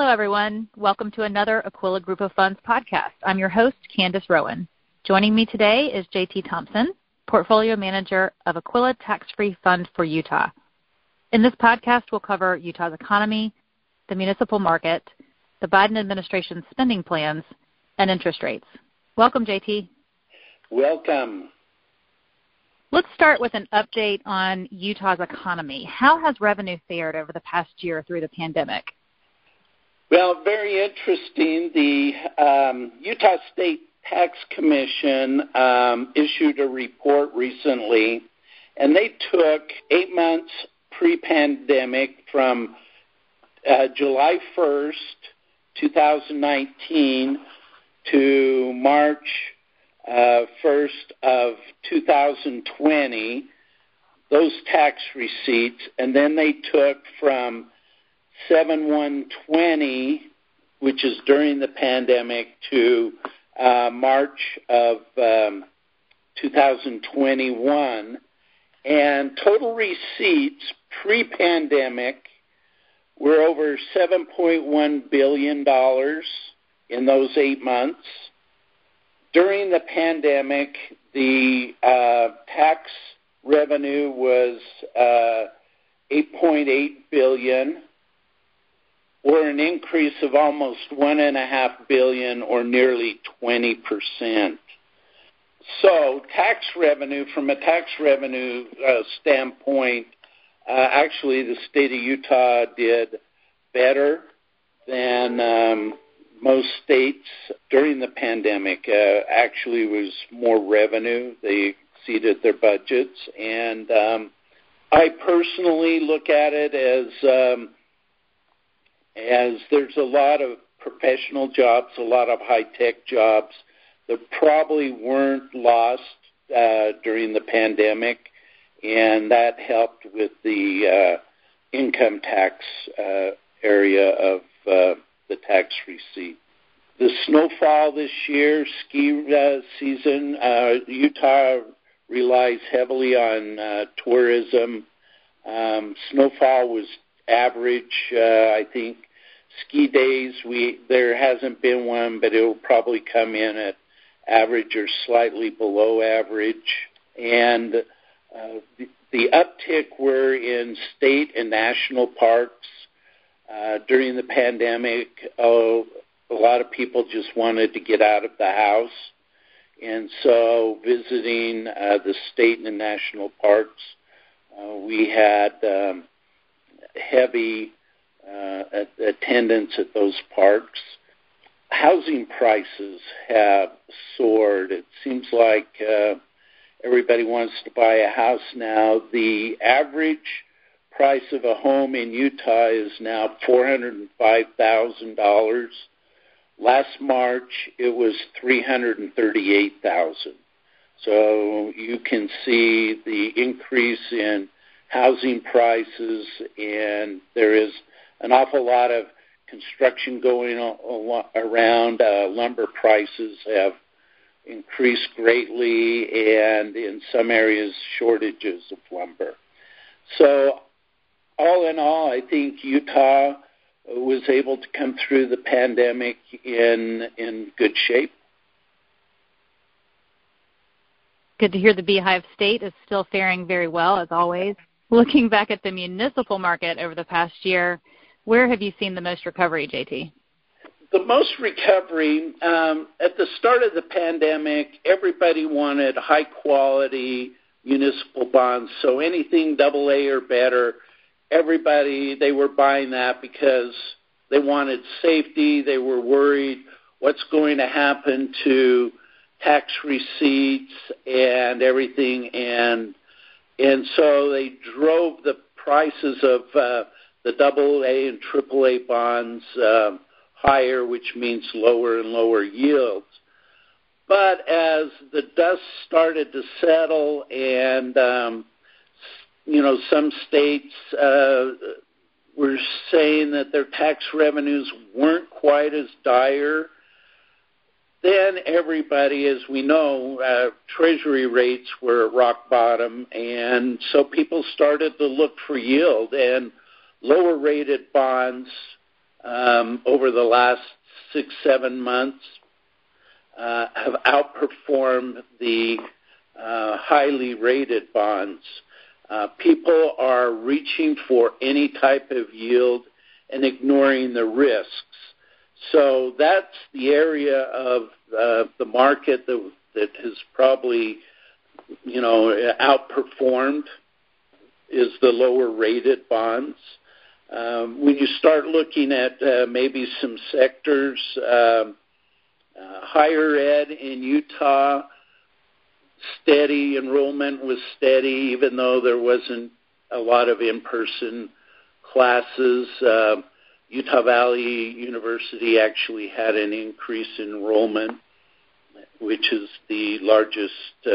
everyone. Welcome to another Aquila Group of Funds podcast. I'm your host, Candace Rowan. Joining me today is JT Thompson, Portfolio Manager of Aquila Tax-Free Fund for Utah. In this podcast, we'll cover Utah's economy, the municipal market, the Biden administration's spending plans, and interest rates. Welcome, JT. Welcome. Let's start with an update on Utah's economy. How has revenue fared over the past year through the pandemic? Well, very interesting. The Utah State Tax Commission issued a report recently, and they took 8 months pre-pandemic from July 1st, 2019 to March 1st of 2020, those tax receipts, and then they took from 7/1/20, which is during the pandemic, to March of 2021, and total receipts pre-pandemic were over $7.1 billion in those 8 months. During the pandemic, the tax revenue was $8.8 billion, or an increase of almost $1.5 billion, or nearly 20%. So tax revenue, from a tax revenue standpoint, actually the state of Utah did better than most states during the pandemic. Actually was more revenue. They exceeded their budgets. And I personally look at it as there's a lot of professional jobs, a lot of high-tech jobs that probably weren't lost during the pandemic, and that helped with the income tax area of the tax receipt. The snowfall this year, ski season, Utah relies heavily on tourism. Snowfall was average, I think. Ski days, there hasn't been one, but it will probably come in at average or slightly below average. And the uptick were in state and national parks. During the pandemic, a lot of people just wanted to get out of the house. And so visiting the state and national parks, we had heavy attendance at those parks. Housing prices have soared. It seems like everybody wants to buy a house now. The average price of a home in Utah is now $405,000. Last March, it was $338,000. So you can see the increase in housing prices, and there is an awful lot of construction going around. Lumber prices have increased greatly, and in some areas, shortages of lumber. So all in all, I think Utah was able to come through the pandemic in good shape. Good to hear the Beehive State is still faring very well, as always. Looking back at the municipal market over the past year, where have you seen the most recovery, JT? The most recovery, at the start of the pandemic, everybody wanted high-quality municipal bonds, so anything AA or better, they were buying that because they wanted safety. They were worried what's going to happen to tax receipts and everything, and so they drove the prices of the AA and AAA bonds higher, which means lower and lower yields. But as the dust started to settle and some states were saying that their tax revenues weren't quite as dire, then everybody, as we know, Treasury rates were at rock bottom, and so people started to look for yield, and lower-rated bonds over the last 6-7 months have outperformed the highly rated bonds. People are reaching for any type of yield and ignoring the risks. So that's the area of the market that has probably, outperformed is the lower rated bonds. When you start looking at maybe some sectors, higher ed in Utah, steady enrollment was steady, even though there wasn't a lot of in-person classes. Utah Valley University actually had an increase in enrollment, which is the largest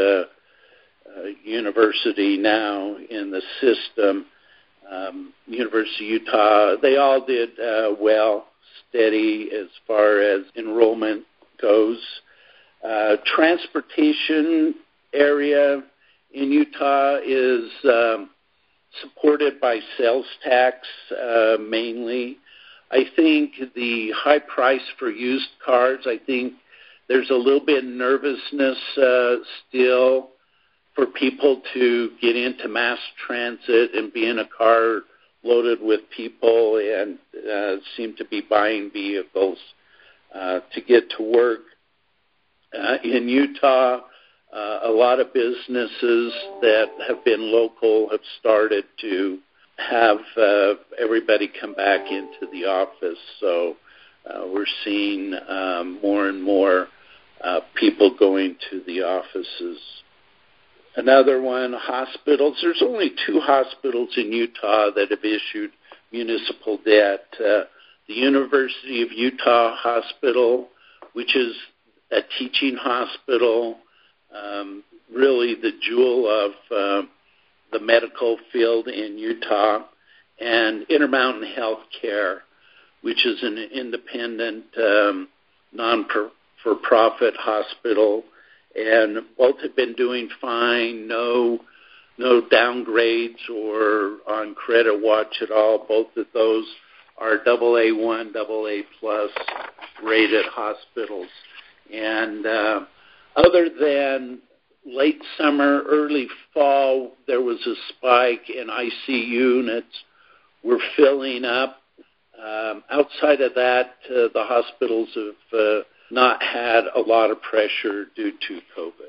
university now in the system. University of Utah, they all did well, steady as far as enrollment goes. Transportation area in Utah is supported by sales tax mainly. I think the high price for used cars, I think there's a little bit of nervousness still for people to get into mass transit and be in a car loaded with people and seem to be buying vehicles to get to work. In Utah, a lot of businesses that have been local have started to have everybody come back into the office. So we're seeing more and more people going to the offices. Another one, hospitals. There's only 2 hospitals in Utah that have issued municipal debt. The University of Utah Hospital, which is a teaching hospital, really the jewel of the medical field in Utah, and Intermountain Healthcare, which is an independent non-for-profit hospital, and both have been doing fine, no downgrades or on credit watch at all. Both of those are AA1, AA+ rated hospitals. And other than late summer, early fall, there was a spike in ICU units. We're filling up. Outside of that, the hospitals have not had a lot of pressure due to COVID.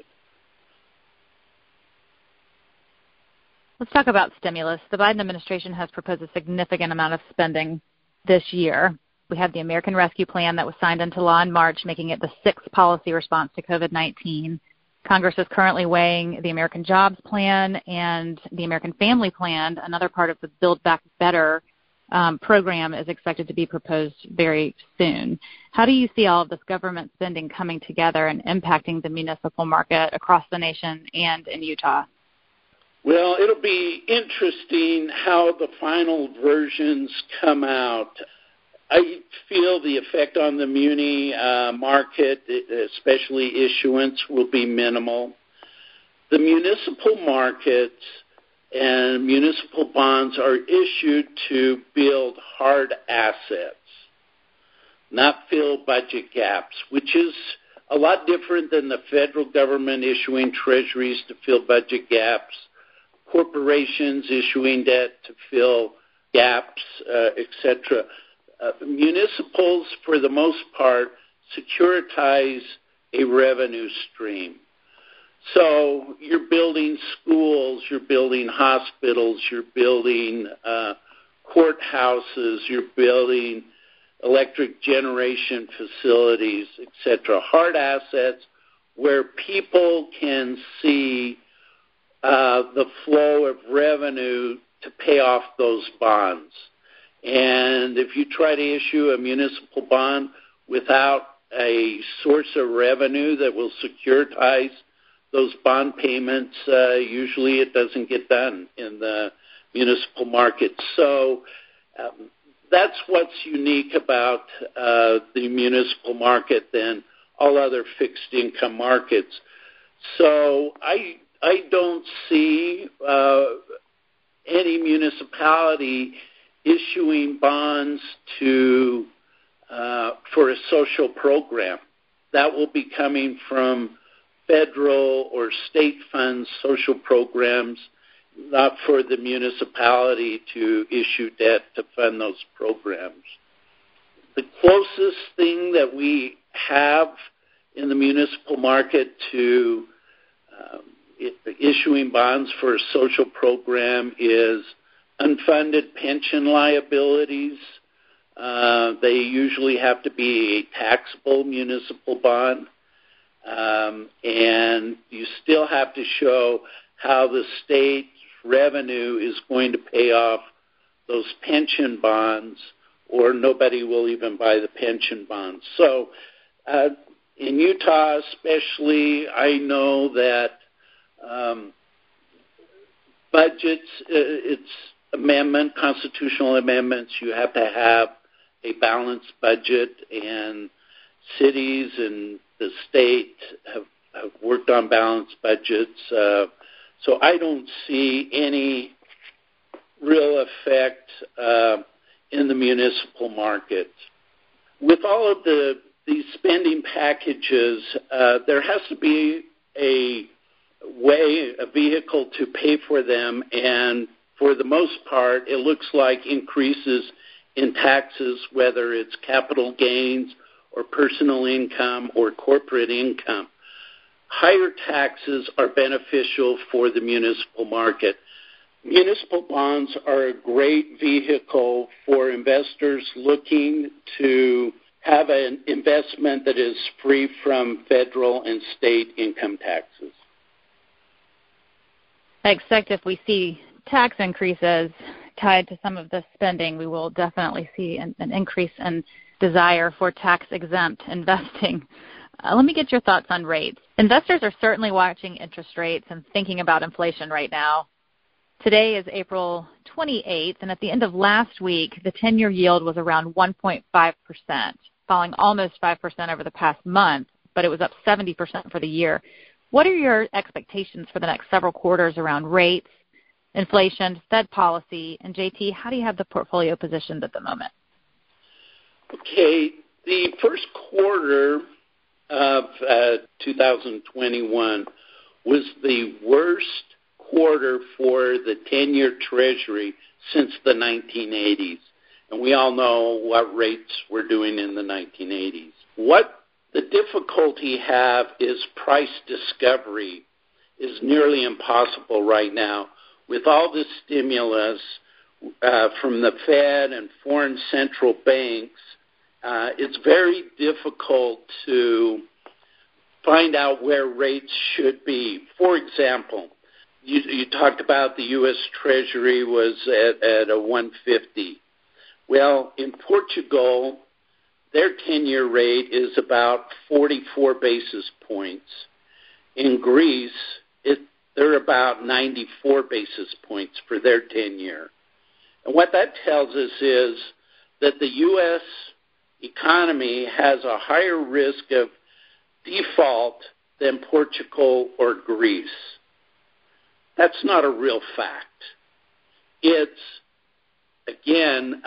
Let's talk about stimulus. The Biden administration has proposed a significant amount of spending this year. We have the American Rescue Plan that was signed into law in March, making it the 6th policy response to COVID-19. Congress is currently weighing the American Jobs Plan and the American Family Plan. Another part of the Build Back Better program is expected to be proposed very soon. How do you see all of this government spending coming together and impacting the municipal market across the nation and in Utah? Well, it'll be interesting how the final versions come out. I feel the effect on the muni market, especially issuance, will be minimal. The municipal markets and municipal bonds are issued to build hard assets, not fill budget gaps, which is a lot different than the federal government issuing treasuries to fill budget gaps, corporations issuing debt to fill gaps, etc. Municipals, for the most part, securitize a revenue stream. So you're building schools, you're building hospitals, you're building courthouses, you're building electric generation facilities, etc. Hard assets where people can see the flow of revenue to pay off those bonds. And if you try to issue a municipal bond without a source of revenue that will securitize those bond payments, usually it doesn't get done in the municipal market. So that's what's unique about the municipal market than all other fixed income markets. So I don't see any municipality issuing bonds for a social program. That will be coming from federal or state funds, social programs, not for the municipality to issue debt to fund those programs. The closest thing that we have in the municipal market to issuing bonds for a social program is unfunded pension liabilities. They usually have to be a taxable municipal bond, and you still have to show how the state's revenue is going to pay off those pension bonds, or nobody will even buy the pension bonds. So in Utah especially, I know that budgets, it's constitutional amendments, you have to have a balanced budget, and cities and the state have worked on balanced budgets. So I don't see any real effect in the municipal market. With all of these spending packages, there has to be a vehicle to pay for them, and for the most part, it looks like increases in taxes, whether it's capital gains or personal income or corporate income. Higher taxes are beneficial for the municipal market. Municipal bonds are a great vehicle for investors looking to have an investment that is free from federal and state income taxes. I expect if we see tax increases tied to some of the spending, we will definitely see an increase in desire for tax-exempt investing. Let me get your thoughts on rates. Investors are certainly watching interest rates and thinking about inflation right now. Today is April 28th, and at the end of last week, the 10-year yield was around 1.5%, falling almost 5% over the past month, but it was up 70% for the year. What are your expectations for the next several quarters around rates, inflation, Fed policy, and JT, how do you have the portfolio positioned at the moment? Okay, the first quarter of 2021 was the worst quarter for the 10-year Treasury since the 1980s. And we all know what rates were doing in the 1980s. What the difficulty have is price discovery is nearly impossible right now. With all this stimulus from the Fed and foreign central banks, it's very difficult to find out where rates should be. For example, you talked about the U.S. Treasury was at a 150. Well, in Portugal, their 10-year rate is about 44 basis points. In Greece, they're about 94 basis points for their 10-year. And what that tells us is that the U.S. economy has a higher risk of default than Portugal or Greece. That's not a real fact. It's, again,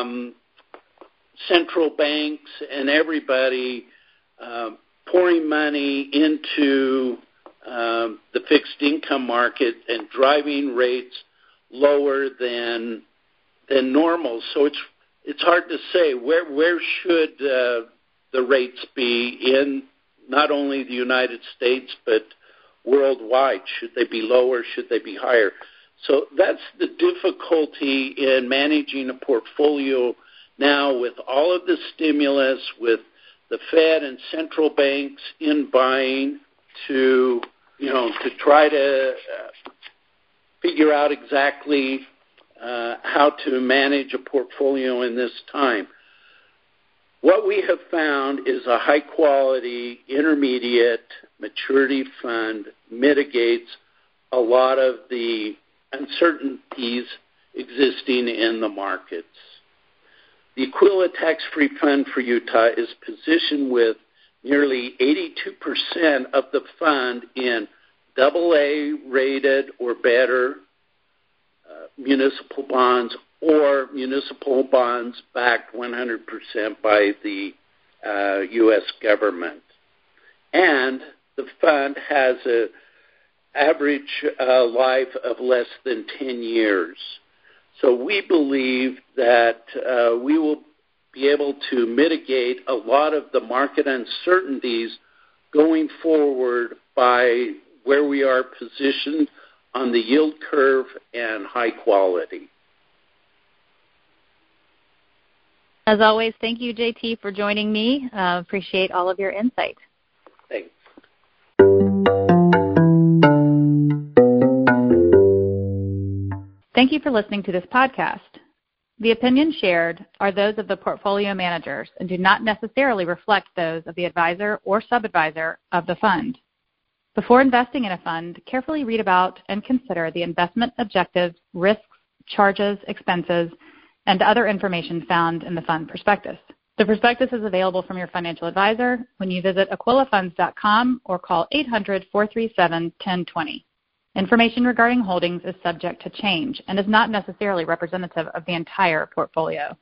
central banks and everybody pouring money into the fixed income market and driving rates lower than normal. So it's hard to say where should the rates be in not only the United States but worldwide. Should they be lower? Should they be higher? So that's the difficulty in managing a portfolio now with all of the stimulus, with the Fed and central banks in buying to try to figure out exactly how to manage a portfolio in this time. What we have found is a high-quality intermediate maturity fund mitigates a lot of the uncertainties existing in the markets. The Aquila Tax-Free Fund for Utah is positioned with nearly 82% of the fund in AA rated or better municipal bonds or municipal bonds backed 100% by the U.S. government. And the fund has an average life of less than 10 years. So we believe that we will be able to mitigate a lot of the market uncertainties going forward by where we are positioned on the yield curve and high quality. As always, thank you, JT, for joining me. Appreciate all of your insight. Thanks. Thank you for listening to this podcast. The opinions shared are those of the portfolio managers and do not necessarily reflect those of the advisor or sub-advisor of the fund. Before investing in a fund, carefully read about and consider the investment objectives, risks, charges, expenses, and other information found in the fund prospectus. The prospectus is available from your financial advisor when you visit aquilafunds.com or call 800-437-1020. Information regarding holdings is subject to change and is not necessarily representative of the entire portfolio.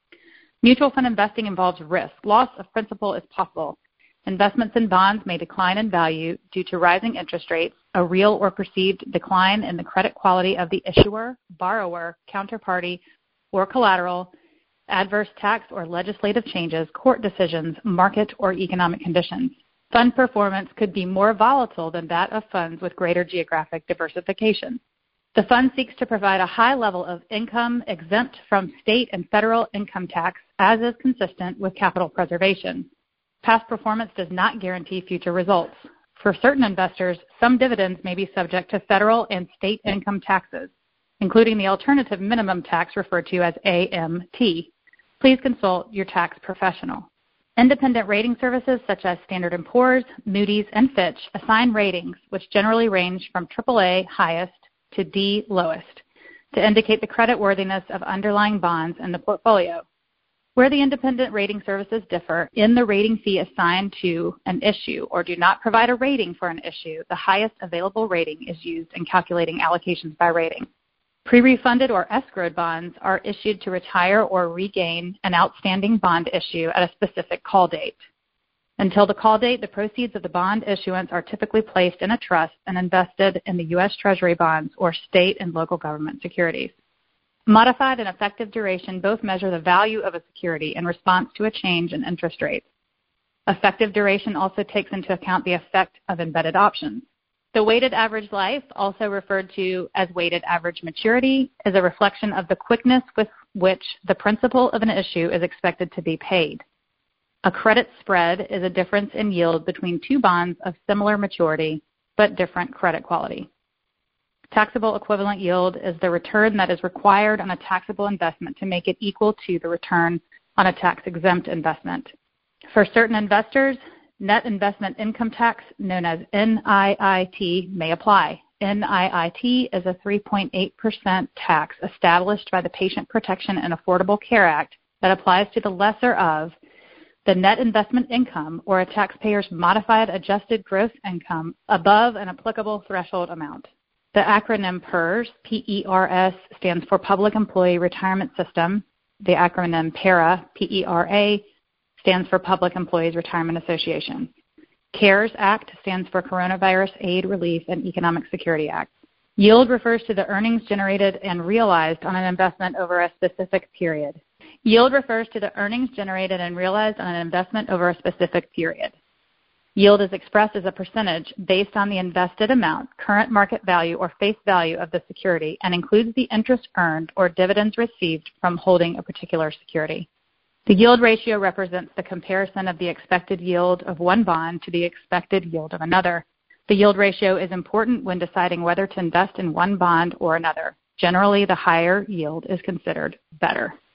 Mutual fund investing involves risk. Loss of principal is possible. Investments in bonds may decline in value due to rising interest rates, a real or perceived decline in the credit quality of the issuer, borrower, counterparty, or collateral, adverse tax or legislative changes, court decisions, market or economic conditions. Fund performance could be more volatile than that of funds with greater geographic diversification. The fund seeks to provide a high level of income exempt from state and federal income tax, as is consistent with capital preservation. Past performance does not guarantee future results. For certain investors, some dividends may be subject to federal and state income taxes, including the alternative minimum tax referred to as AMT. Please consult your tax professional. Independent rating services such as Standard & Poor's, Moody's, and Fitch assign ratings, which generally range from AAA highest to D lowest, to indicate the creditworthiness of underlying bonds in the portfolio. Where the independent rating services differ in the rating fee assigned to an issue or do not provide a rating for an issue, the highest available rating is used in calculating allocations by rating. Pre-refunded or escrowed bonds are issued to retire or regain an outstanding bond issue at a specific call date. Until the call date, the proceeds of the bond issuance are typically placed in a trust and invested in the U.S. Treasury bonds or state and local government securities. Modified and effective duration both measure the value of a security in response to a change in interest rates. Effective duration also takes into account the effect of embedded options. The weighted average life, also referred to as weighted average maturity, is a reflection of the quickness with which the principal of an issue is expected to be paid. A credit spread is a difference in yield between two bonds of similar maturity but different credit quality. Taxable equivalent yield is the return that is required on a taxable investment to make it equal to the return on a tax-exempt investment. For certain investors, net investment income tax, known as NIIT, may apply. NIIT is a 3.8% tax established by the Patient Protection and Affordable Care Act that applies to the lesser of the net investment income or a taxpayer's modified adjusted gross income above an applicable threshold amount. The acronym PERS, P-E-R-S, stands for Public Employee Retirement System. The acronym PERA, P-E-R-A, stands for Public Employees Retirement Association. CARES Act stands for Coronavirus Aid, Relief, and Economic Security Act. Yield refers to the earnings generated and realized on an investment over a specific period. Yield refers to the earnings generated and realized on an investment over a specific period. Yield is expressed as a percentage based on the invested amount, current market value, or face value of the security, and includes the interest earned or dividends received from holding a particular security. The yield ratio represents the comparison of the expected yield of one bond to the expected yield of another. The yield ratio is important when deciding whether to invest in one bond or another. Generally, the higher yield is considered better.